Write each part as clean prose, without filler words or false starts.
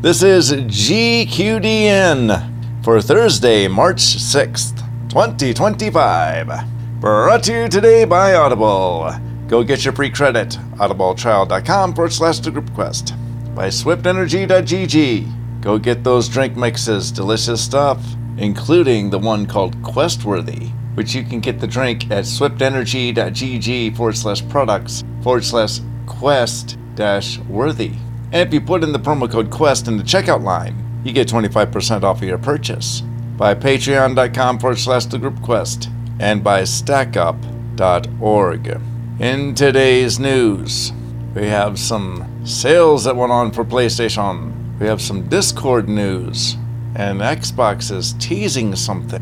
This is GQDN for Thursday, March 6th, 2025. Brought to you today by Audible. Go get your free credit. audibletrial.com/thegroupquest. By swiftenergy.gg. Go get those drink mixes, delicious stuff, including the one called Questworthy, which you can get the drink at swiftenergy.gg/products/quest-worthy. And if you put in the promo code QUEST in the checkout line, you get 25% off of your purchase. By patreon.com/thegroupquest and by stackup.org. In today's news, we have some sales that went on for PlayStation. We have some Discord news, and Xbox is teasing something.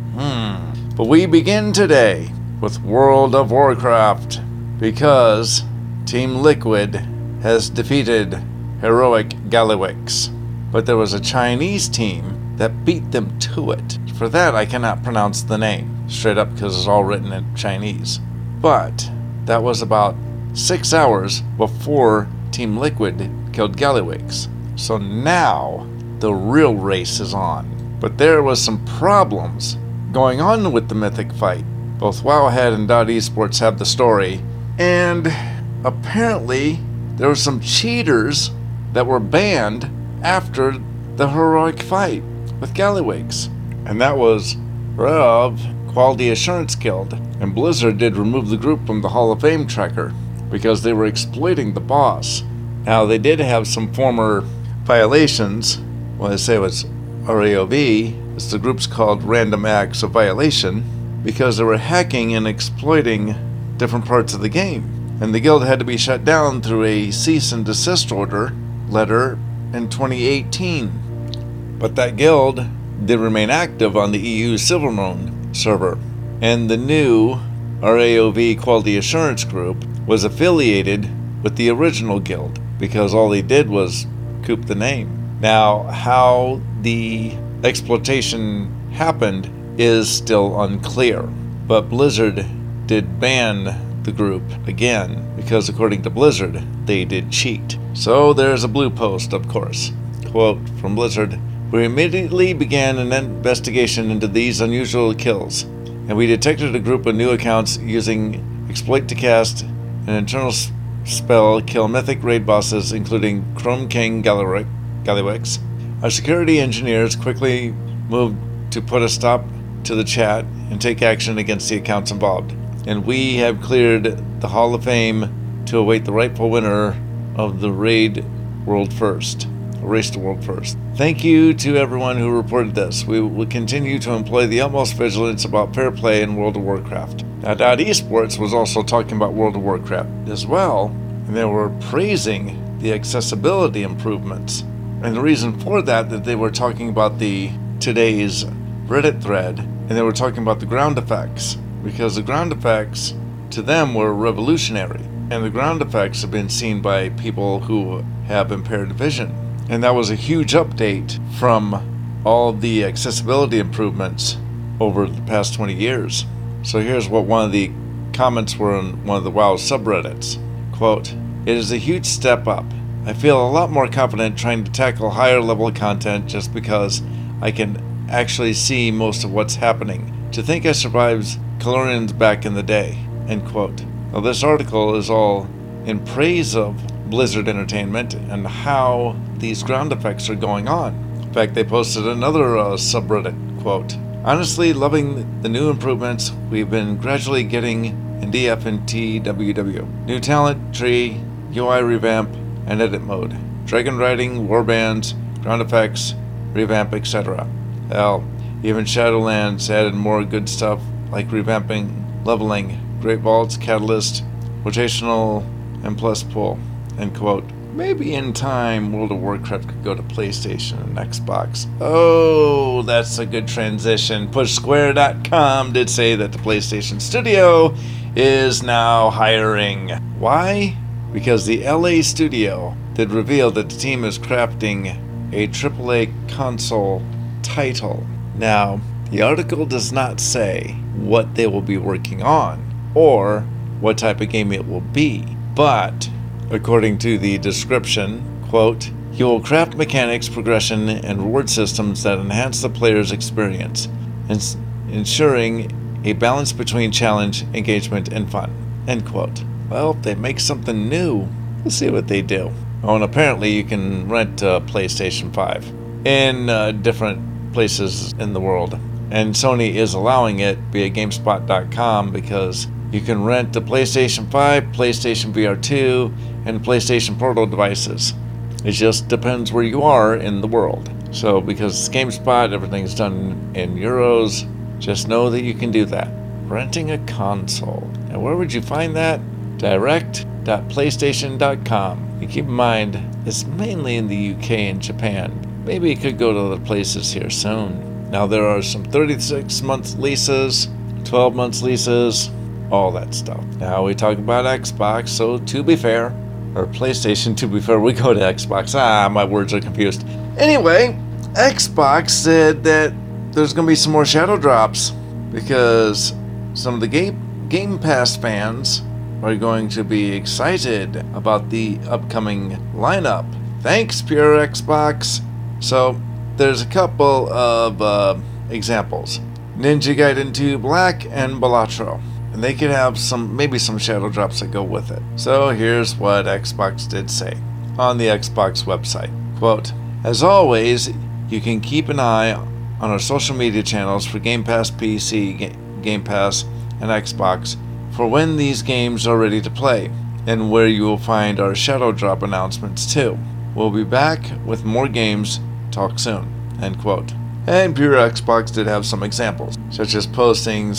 But we begin today with World of Warcraft because Team Liquid has defeated Heroic Gallywix. But there was a Chinese team that beat them to it. For that, I cannot pronounce the name straight up because it's all written in Chinese. But that was about 6 hours before Team Liquid killed Gallywix. So now the real race is on. But there was some problems going on with the mythic fight. Both Wowhead and Dot Esports have the story, and apparently there were some cheaters that were banned after the heroic fight with Gallywix. And that was Rev, Quality Assurance Guild, and Blizzard did remove the group from the Hall of Fame tracker because they were exploiting the boss. Now, they did have some former violations. When I say it was RAOV, it's the group's called Random Acts of Violation, because they were hacking and exploiting different parts of the game. And the guild had to be shut down through a cease and desist order letter in 2018. But that guild did remain active on the EU Silvermoon server. And the new RAOV Quality Assurance Group was affiliated with the original guild because all they did was coup the name. Now, how the exploitation happened is still unclear, but Blizzard did ban the group again because according to Blizzard, they did cheat. So there's a blue post, of course. Quote from Blizzard, "We immediately began an investigation into these unusual kills, and we detected a group of new accounts using exploit to cast an internal spell kill mythic raid bosses, including Chrome King Gallywix. Our security engineers quickly moved to put a stop to the chat and take action against the accounts involved. And we have cleared the Hall of Fame to await the rightful winner of the Race to World First. Thank you to everyone who reported this. We will continue to employ the utmost vigilance about fair play in World of Warcraft." Now, Dot Esports was also talking about World of Warcraft as well, and they were praising the accessibility improvements. And the reason for that they were talking about today's Reddit thread, and they were talking about the ground effects, because the ground effects to them were revolutionary, and the ground effects have been seen by people who have impaired vision. And that was a huge update from all of the accessibility improvements over the past 20 years. So here's what one of the comments were on one of the WoW subreddits. Quote, "It is a huge step up. I feel a lot more confident trying to tackle higher level content just because I can actually see most of what's happening. To think I survived Calorians back in the day." End quote. Now this article is all in praise of Blizzard Entertainment and how these ground effects are going on. In fact, they posted another subreddit quote, "Honestly, loving the new improvements we've been gradually getting in DF and TWW. New talent tree, UI revamp, and edit mode. Dragon riding, warbands, ground effects, revamp, etc. Hell, even Shadowlands added more good stuff like revamping, leveling, Great Vaults, Catalyst, rotational, and plus pull." End quote. Maybe in time World of Warcraft could go to PlayStation and Xbox. Oh, that's a good transition. PushSquare.com did say that the PlayStation Studio is now hiring. Why? Because the LA studio did reveal that the team is crafting a AAA console title. Now, the article does not say what they will be working on or what type of game it will be, but according to the description, quote, You will craft mechanics, progression, and reward systems that enhance the player's experience, ensuring a balance between challenge, engagement, and fun. End quote. Well, if they make something new, we'll see what they do. Oh, and apparently you can rent a PlayStation 5 in different places in the world. And Sony is allowing it via GameSpot.com because you can rent the PlayStation 5, PlayStation VR 2, and PlayStation Portal devices. It just depends where you are in the world. So because it's GameSpot, everything's done in euros, just know that you can do that. Renting a console. And where would you find that? Direct.playstation.com. And keep in mind, it's mainly in the UK and Japan. Maybe it could go to other places here soon. Now there are some 36-month leases, 12 months leases, all that stuff. Now we talk about Xbox, so to be fair, or PlayStation, to be fair, we go to Xbox. My words are confused. Anyway, Xbox said that there's going to be some more shadow drops because some of the Game Pass fans are going to be excited about the upcoming lineup. Thanks, Pure Xbox. So, there's a couple of examples. Ninja Gaiden 2 Black and Balatro. And they could have maybe some shadow drops that go with it. So here's what Xbox did say on the Xbox website. Quote, as always, you can keep an eye on our social media channels for Game Pass PC, Game Pass, and Xbox for when these games are ready to play, and where you will find our shadow drop announcements too. We'll be back with more games. Talk soon. End quote. And Pure Xbox did have some examples, such as posting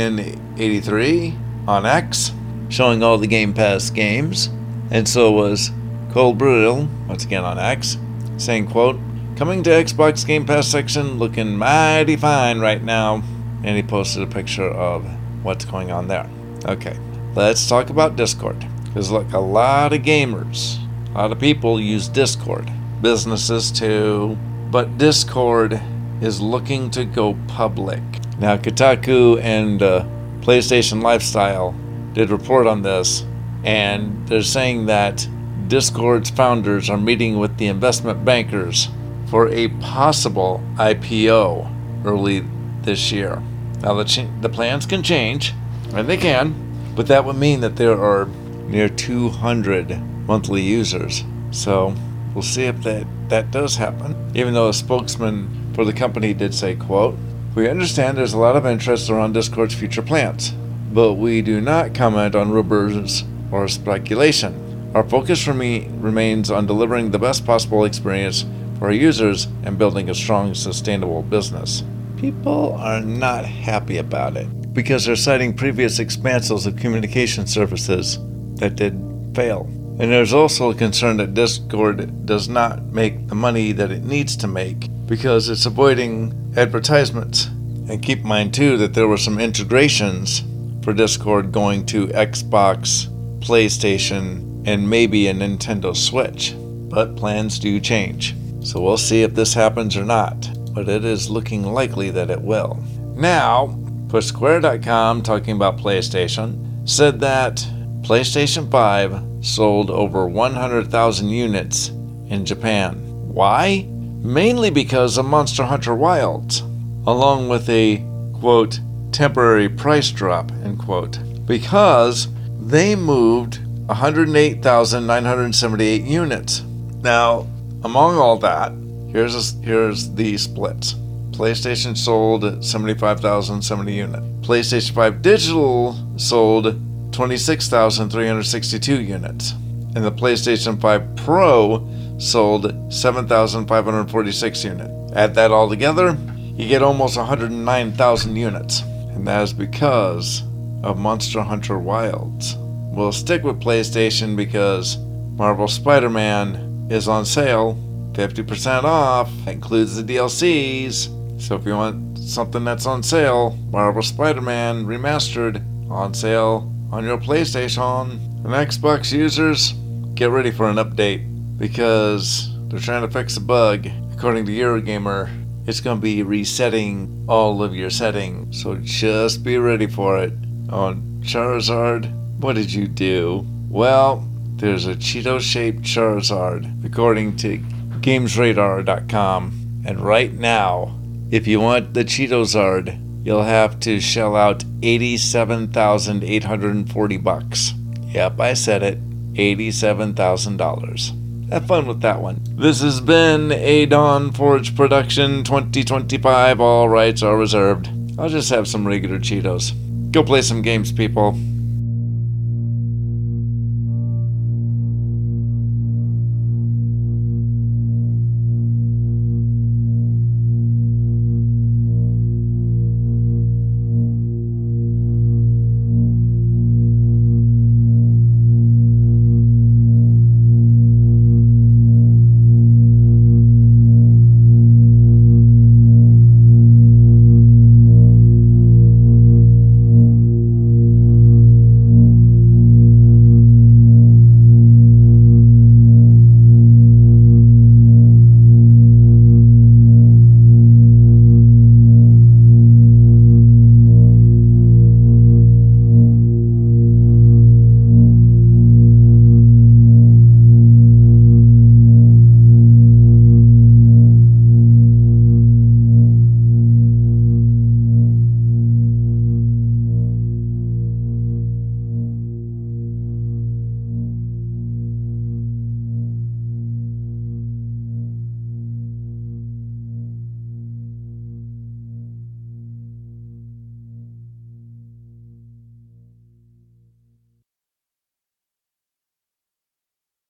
Stallion83 on X, showing all the Game Pass games, and so was Cold Brutal, once again on X, saying, quote, coming to Xbox Game Pass section looking mighty fine right now, and he posted a picture of what's going on there. Okay, let's talk about Discord, because look, a lot of gamers, a lot of people use Discord, businesses too, but Discord is looking to go public. Now, Kotaku and PlayStation Lifestyle did report on this, and they're saying that Discord's founders are meeting with the investment bankers for a possible IPO early this year. Now, the plans can change, and they can, but that would mean that there are near 200 monthly users. So we'll see if that does happen, even though a spokesman for the company did say, quote, we understand there's a lot of interest around Discord's future plans, but we do not comment on rumors or speculation. Our focus remains on delivering the best possible experience for our users and building a strong, sustainable business. People are not happy about it because they're citing previous expansions of communication services that did fail. And there's also a concern that Discord does not make the money that it needs to make because it's avoiding advertisements. And keep in mind too that there were some integrations for Discord going to Xbox, PlayStation, and maybe a Nintendo Switch. But plans do change. So we'll see if this happens or not. But it is looking likely that it will. Now, PushSquare.com, talking about PlayStation, said that PlayStation 5 sold over 100,000 units in Japan. Why? Mainly because of Monster Hunter Wilds, along with a, quote, temporary price drop, end quote, because they moved 108,978 units. Now, among all that, here's the splits. PlayStation sold 75,070 units. PlayStation 5 Digital sold 26,362 units. And the PlayStation 5 Pro sold 7,546 units. Add that all together, you get almost 109,000 units. And that is because of Monster Hunter Wilds. We'll stick with PlayStation because Marvel Spider-Man is on sale, 50% off. That includes the DLCs. So if you want something that's on sale, Marvel Spider-Man Remastered on sale on your PlayStation. And Xbox users, get ready for an update because they're trying to fix a bug. According to Eurogamer, it's going to be resetting all of your settings. So just be ready for it. On Charizard, what did you do? Well, there's a Cheeto-shaped Charizard, according to GamesRadar.com. And right now, if you want the Cheetozard, you'll have to shell out $87,840. Yep, I said it. $87,000. Have fun with that one. This has been a Dawn Forge production 2025. All rights are reserved. I'll just have some regular Cheetos. Go play some games, people.